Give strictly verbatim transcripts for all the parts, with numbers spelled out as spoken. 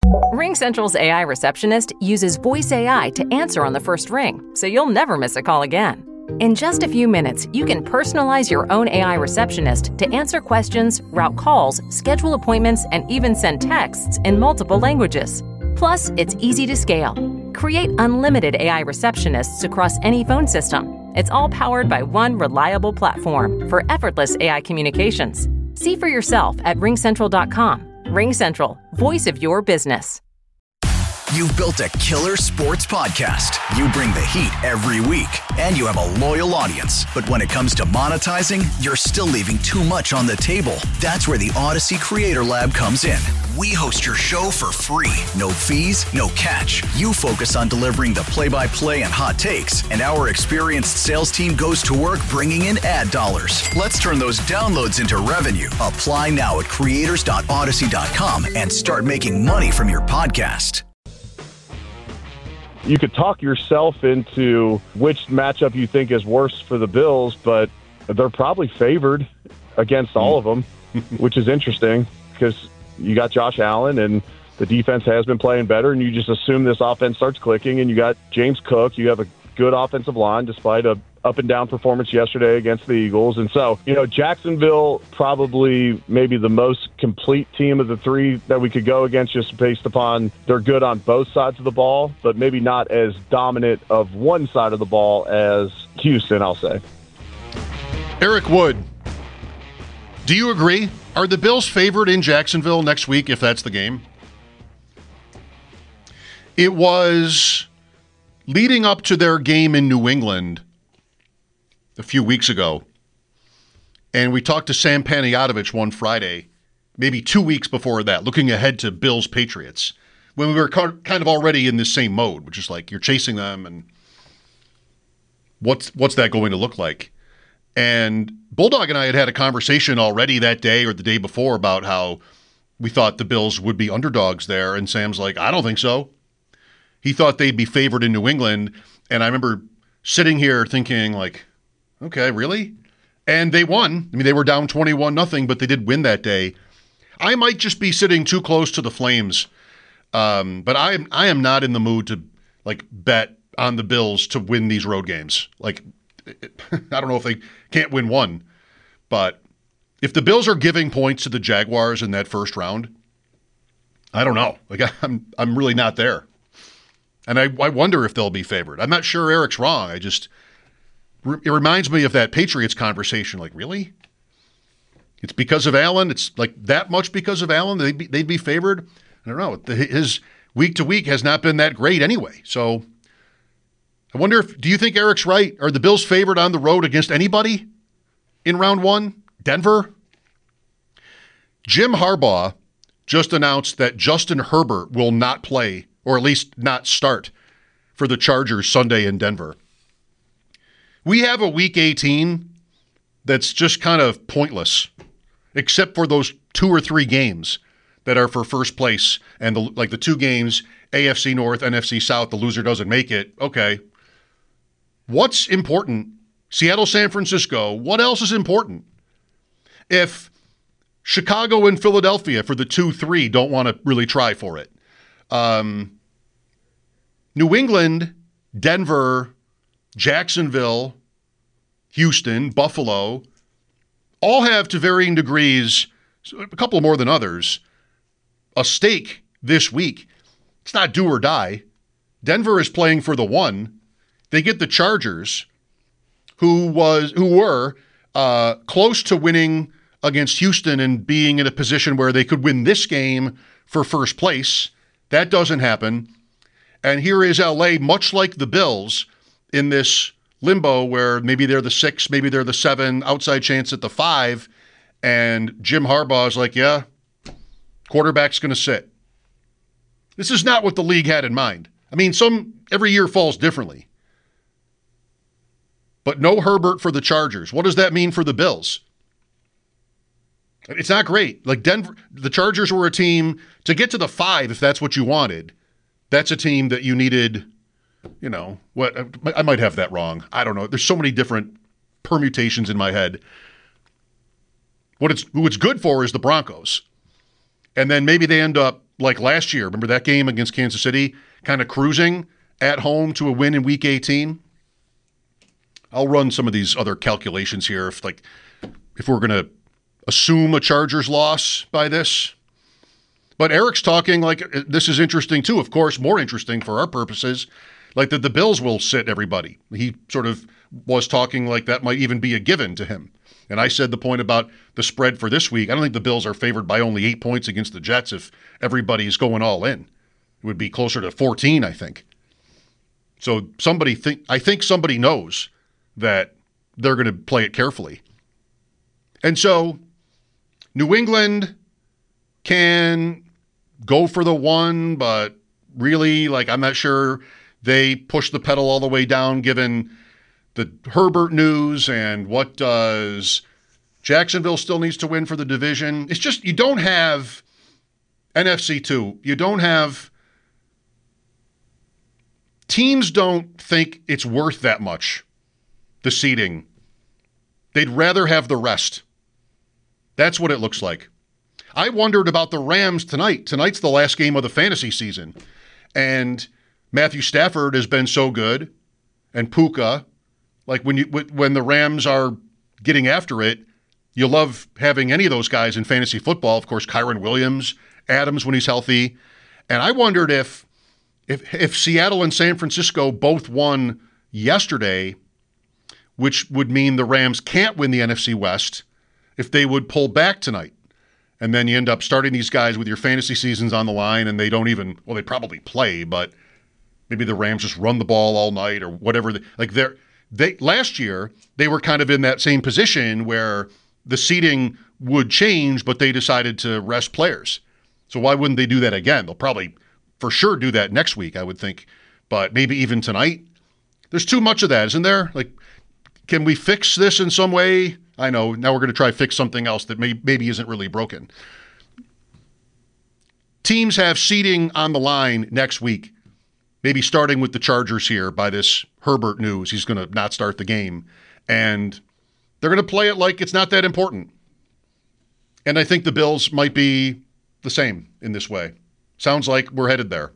RingCentral's A I receptionist uses voice A I to answer on the first ring, so you'll never miss a call again. In just a few minutes, you can personalize your own A I receptionist to answer questions, route calls, schedule appointments, and even send texts in multiple languages. Plus, it's easy to scale. Create unlimited A I receptionists across any phone system. It's all powered by one reliable platform for effortless A I communications. See for yourself at ring central dot com. RingCentral, voice of your business. You've built a killer sports podcast. You bring the heat every week, and you have a loyal audience. But when it comes to monetizing, you're still leaving too much on the table. That's where the Odyssey Creator Lab comes in. We host your show for free. No fees, no catch. You focus on delivering the play-by-play and hot takes, and our experienced sales team goes to work bringing in ad dollars. Let's turn those downloads into revenue. Apply now at creators dot odyssey dot com and start making money from your podcast. You could talk yourself into which matchup you think is worse for the Bills, but they're probably favored against all of them, which is interesting because you got Josh Allen and the defense has been playing better, and you just assume this offense starts clicking, and you got James Cook. You have a good offensive line despite a up and down performance yesterday against the Eagles. And so, you know, Jacksonville probably maybe the most complete team of the three that we could go against just based upon they're good on both sides of the ball, but maybe not as dominant of one side of the ball as Houston, I'll say. Eric Wood, do you agree? Are the Bills favored in Jacksonville next week if that's the game? It was leading up to their game in New England a few weeks ago, and we talked to Sam Panayotovich one Friday, maybe two weeks before that, looking ahead to Bills-Patriots, when we were kind of already in this same mode, which is like you're chasing them, and what's what's that going to look like? And Bulldog and I had had a conversation already that day or the day before about how we thought the Bills would be underdogs there, and Sam's like, I don't think so. He thought they'd be favored in New England, and I remember sitting here thinking like, okay, really? And they won. I mean, they were down twenty-one nothing, but they did win that day. I might just be sitting too close to the Flames, um, but I am I am not in the mood to like bet on the Bills to win these road games. Like, I don't know if they can't win one, but if the Bills are giving points to the Jaguars in that first round, I don't know. Like, I'm I'm really not there, and I I wonder if they'll be favored. I'm not sure Eric's wrong. I just. It reminds me of that Patriots conversation. Like, really? It's because of Allen? It's like that much because of Allen? They'd be, they'd be favored? I don't know. His week to week has not been that great anyway. So I wonder if, do you think Eric's right? Are the Bills favored on the road against anybody in round one? Denver? Jim Harbaugh just announced that Justin Herbert will not play, or at least not start, for the Chargers Sunday in Denver. We have a week eighteen that's just kind of pointless, except for those two or three games that are for first place. And the, like the two games, A F C North, N F C South, the loser doesn't make it. Okay. What's important? Seattle, San Francisco. What else is important? If Chicago and Philadelphia for the two three don't want to really try for it. Um, New England, Denver, Jacksonville, Houston, Buffalo, all have to varying degrees, a couple more than others, a stake this week. It's not do or die. Denver is playing for the one. They get the Chargers, who was who were uh, close to winning against Houston and being in a position where they could win this game for first place. That doesn't happen. And here is L A, much like the Bills, in this limbo where maybe they're the six, maybe they're the seven, outside chance at the five, and Jim Harbaugh is like, yeah, quarterback's going to sit. This is not what the league had in mind. I mean, some every year falls differently. But no Herbert for the Chargers. What does that mean for the Bills? It's not great. Like Denver, the Chargers were a team to get to the five if that's what you wanted. That's a team that you needed, you know, what I might have that wrong. I don't know. There's so many different permutations in my head. What it's who it's good for is the Broncos. And then maybe they end up like last year. Remember that game against Kansas City? Kind of cruising at home to a win in Week eighteen. I'll run some of these other calculations here. If like, if we're going to assume a Chargers loss by this. But Eric's talking like this is interesting too. Of course, more interesting for our purposes, like that the Bills will sit everybody. He sort of was talking like that might even be a given to him. And I said the point about the spread for this week. I don't think the Bills are favored by only eight points against the Jets if everybody's going all in. It would be closer to fourteen, I think. So somebody think I think somebody knows that they're going to play it carefully. And so New England can go for the one, but really, like, I'm not sure they push the pedal all the way down given the Herbert news and what does Jacksonville still needs to win for the division. It's just, you don't have N F C two. You don't have, teams don't think it's worth that much, the seeding. They'd rather have the rest. That's what it looks like. I wondered about the Rams tonight. Tonight's the last game of the fantasy season. And Matthew Stafford has been so good. And Puka. Like when you when the Rams are getting after it, you love having any of those guys in fantasy football. Of course, Kyron Williams, Adams when he's healthy. And I wondered if if if Seattle and San Francisco both won yesterday, which would mean the Rams can't win the N F C West, if they would pull back tonight. And then you end up starting these guys with your fantasy seasons on the line and they don't even, well, they probably play, but maybe the Rams just run the ball all night or whatever. They, like they're, they, last year, they were kind of in that same position where the seeding would change, but they decided to rest players. So why wouldn't they do that again? They'll probably for sure do that next week, I would think, but maybe even tonight. There's too much of that, isn't there? Like, can we fix this in some way? I know, now we're going to try to fix something else that may, maybe isn't really broken. Teams have seeding on the line next week, maybe starting with the Chargers here by this Herbert news. He's going to not start the game. And they're going to play it like it's not that important. And I think the Bills might be the same in this way. Sounds like we're headed there.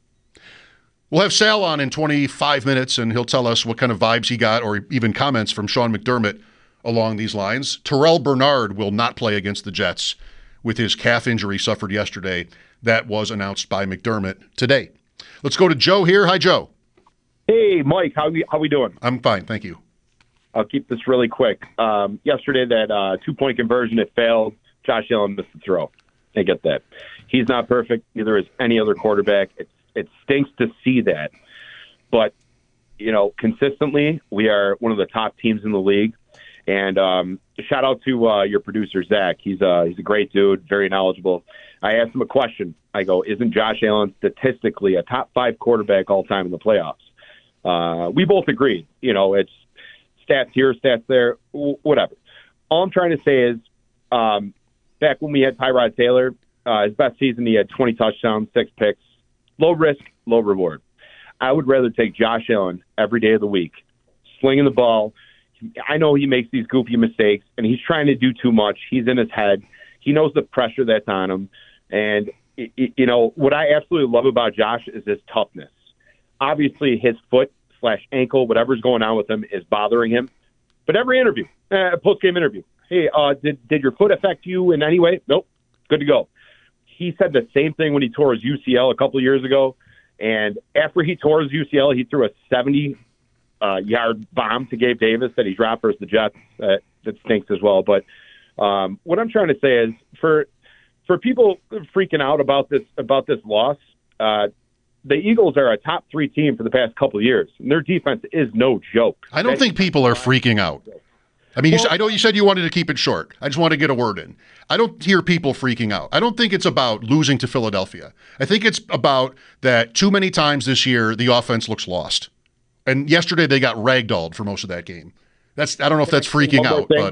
We'll have Sal on in twenty-five minutes, and he'll tell us what kind of vibes he got or even comments from Sean McDermott along these lines. Terrell Bernard will not play against the Jets with his calf injury suffered yesterday. That was announced by McDermott today. Let's go to Joe here. Hi, Joe. Hey, Mike. How we how we doing? I'm fine, thank you. I'll keep this really quick. Um, yesterday, that uh, two-point conversion, it failed. Josh Allen missed the throw. I get that. He's not perfect. Neither is any other quarterback. It's, it stinks to see that. But, you know, consistently, we are one of the top teams in the league. And um, shout out to uh, your producer, Zach. He's, uh, he's a great dude, very knowledgeable. I asked him a question. I go, isn't Josh Allen statistically a top five quarterback all time in the playoffs? Uh, we both agreed. You know, it's stats here, stats there, whatever. All I'm trying to say is um, back when we had Tyrod Taylor, uh, his best season, he had twenty touchdowns, six picks. Low risk, low reward. I would rather take Josh Allen every day of the week, slinging the ball. I know he makes these goofy mistakes, and he's trying to do too much. He's in his head. He knows the pressure that's on him. And, you know, what I absolutely love about Josh is his toughness. Obviously, his foot slash ankle, whatever's going on with him, is bothering him. But every interview, uh, post-game interview, hey, uh, did, did your foot affect you in any way? Nope. Good to go. He said the same thing when he tore his U C L a couple of years ago. And after he tore his U C L, he threw a seventy-yard uh, bomb to Gabe Davis that he dropped versus the Jets. Uh, that stinks as well. But um, what I'm trying to say is for for people freaking out about this about this loss, uh, the Eagles are a top three team for the past couple of years, and their defense is no joke. I don't That's think people are freaking out. I mean, well, you, I know you said you wanted to keep it short. I just want to get a word in. I don't hear people freaking out. I don't think it's about losing to Philadelphia. I think it's about that too many times this year the offense looks lost. And yesterday they got ragdolled for most of that game. That's I don't know if that's freaking out, but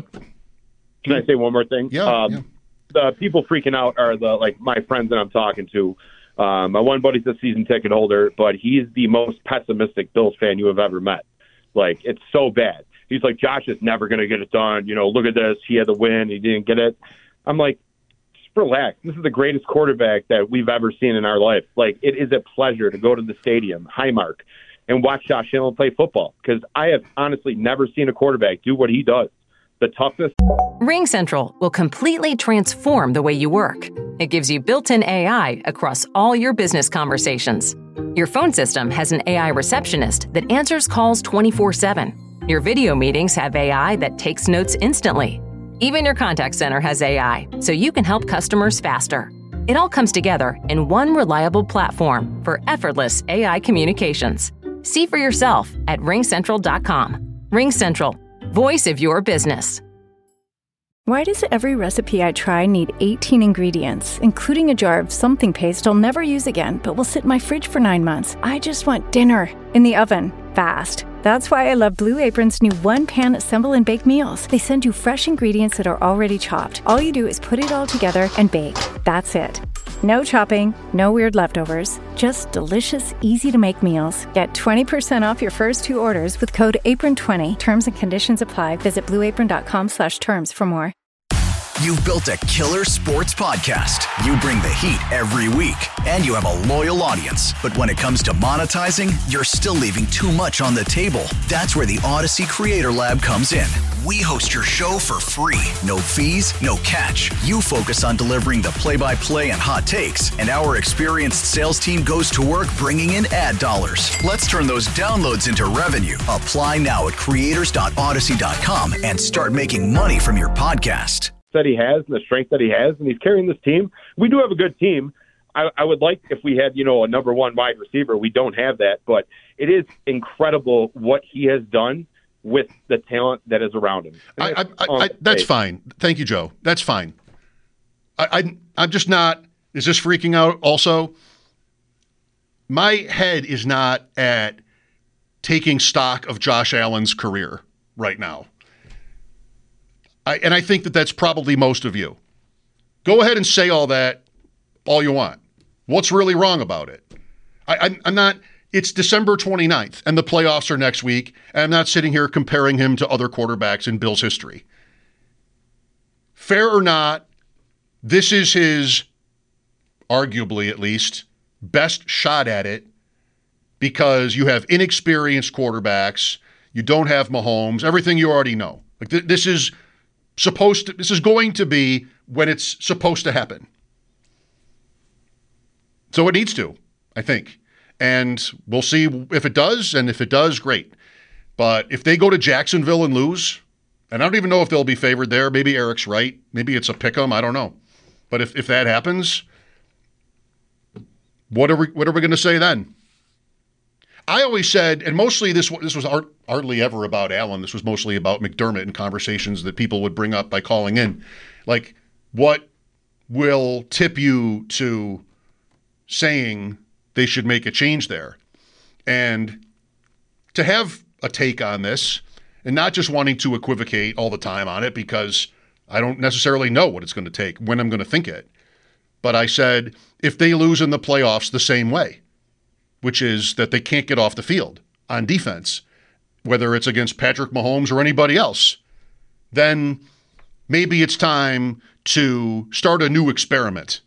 can I say one more thing? Yeah, um, yeah. The people freaking out are the like my friends that I'm talking to. Um, my one buddy's a season ticket holder, but he's the most pessimistic Bills fan you have ever met. Like, it's so bad. He's like, Josh is never going to get it done. You know, look at this. He had the win. He didn't get it. I'm like, relax. This is the greatest quarterback that we've ever seen in our life. Like, it is a pleasure to go to the stadium, Highmark, and watch Josh Allen play football, because I have honestly never seen a quarterback do what he does. The toughness. RingCentral will completely transform the way you work. It gives you built-in A I across all your business conversations. Your phone system has an A I receptionist that answers calls twenty-four seven. Your video meetings have A I that takes notes instantly. Even your contact center has A I, so you can help customers faster. It all comes together in one reliable platform for effortless A I communications. See for yourself at ring central dot com. RingCentral, voice of your business. Why does every recipe I try need eighteen ingredients, including a jar of something paste I'll never use again, but will sit in my fridge for nine months? I just want dinner in the oven, fast. That's why I love Blue Apron's new one-pan assemble and bake meals. They send you fresh ingredients that are already chopped. All you do is put it all together and bake. That's it. No chopping, no weird leftovers, just delicious, easy-to-make meals. Get twenty percent off your first two orders with code apron twenty. Terms and conditions apply. Visit blue apron dot com slash terms for more. You've built a killer sports podcast. You bring the heat every week, and you have a loyal audience. But when it comes to monetizing, you're still leaving too much on the table. That's where the Odyssey Creator Lab comes in. We host your show for free. No fees, no catch. You focus on delivering the play-by-play and hot takes, and our experienced sales team goes to work bringing in ad dollars. Let's turn those downloads into revenue. Apply now at creators dot odyssey dot com and start making money from your podcast. That he has and the strength that he has, and he's carrying this team. We do have a good team. I, I would like if we had, you know, a number one wide receiver. We don't have that, but it is incredible what he has done with the talent that is around him. I, I, I, I, that's fine. Thank you, Joe. That's fine. I, I, I'm just not. Is this freaking out? Also, my head is not at taking stock of Josh Allen's career right now. I, and I think that that's probably most of you. Go ahead and say all that, all you want. What's really wrong about it? I, I'm, I'm not, it's December twenty-ninth, and the playoffs are next week, and I'm not sitting here comparing him to other quarterbacks in Bills history. Fair or not, this is his, arguably at least, best shot at it, because you have inexperienced quarterbacks, you don't have Mahomes, everything you already know. Like th- this is... Supposed to, this is going to be when it's supposed to happen. So it needs to, I think. And we'll see if it does, and if it does, great. But if they go to Jacksonville and lose, and I don't even know if they'll be favored there, maybe Eric's right, maybe it's a pick 'em, I don't know. But if, if that happens, what are we what are we going to say then? I always said, and mostly this this was art, hardly ever about Allen. This was mostly about McDermott and conversations that people would bring up by calling in. Like, what will tip you to saying they should make a change there? And to have a take on this and not just wanting to equivocate all the time on it, because I don't necessarily know what it's going to take, when I'm going to think it. But I said, if they lose in the playoffs the same way, which is that they can't get off the field on defense, whether it's against Patrick Mahomes or anybody else, then maybe it's time to start a new experiment.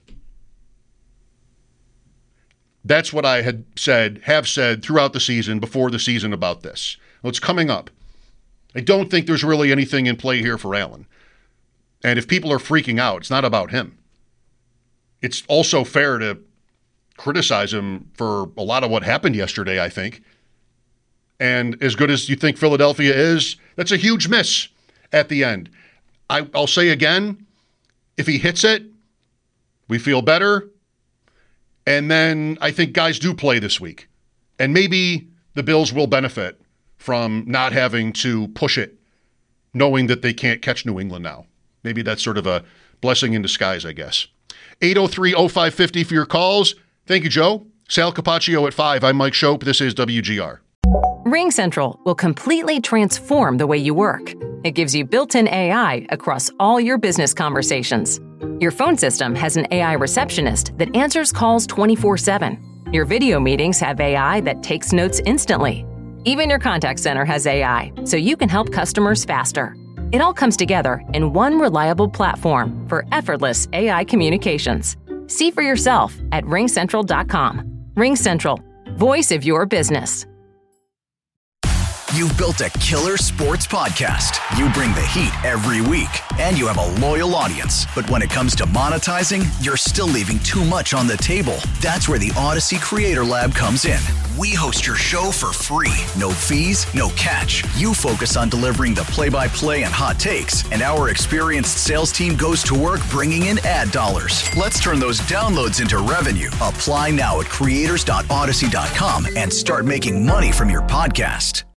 That's what I had said, have said throughout the season, before the season about this. Well, it's coming up. I don't think there's really anything in play here for Allen. And if people are freaking out, it's not about him. It's also fair to criticize him for a lot of what happened yesterday, I think. And as good as you think Philadelphia is, that's a huge miss at the end. I, I'll say again, if he hits it, we feel better. And then I think guys do play this week. And maybe the Bills will benefit from not having to push it, knowing that they can't catch New England now. Maybe that's sort of a blessing in disguise, I guess. eight oh three oh five five oh for your calls. Thank you, Joe. Sal Capaccio at five. I'm Mike Schopp. This is W G R. RingCentral will completely transform the way you work. It gives you built-in A I across all your business conversations. Your phone system has an A I receptionist that answers calls twenty-four seven. Your video meetings have A I that takes notes instantly. Even your contact center has A I, so you can help customers faster. It all comes together in one reliable platform for effortless A I communications. See for yourself at ring central dot com. RingCentral, voice of your business. You've built a killer sports podcast. You bring the heat every week, and you have a loyal audience. But when it comes to monetizing, you're still leaving too much on the table. That's where the Odyssey Creator Lab comes in. We host your show for free. No fees, no catch. You focus on delivering the play-by-play and hot takes, and our experienced sales team goes to work bringing in ad dollars. Let's turn those downloads into revenue. Apply now at creators dot odyssey dot com and start making money from your podcast.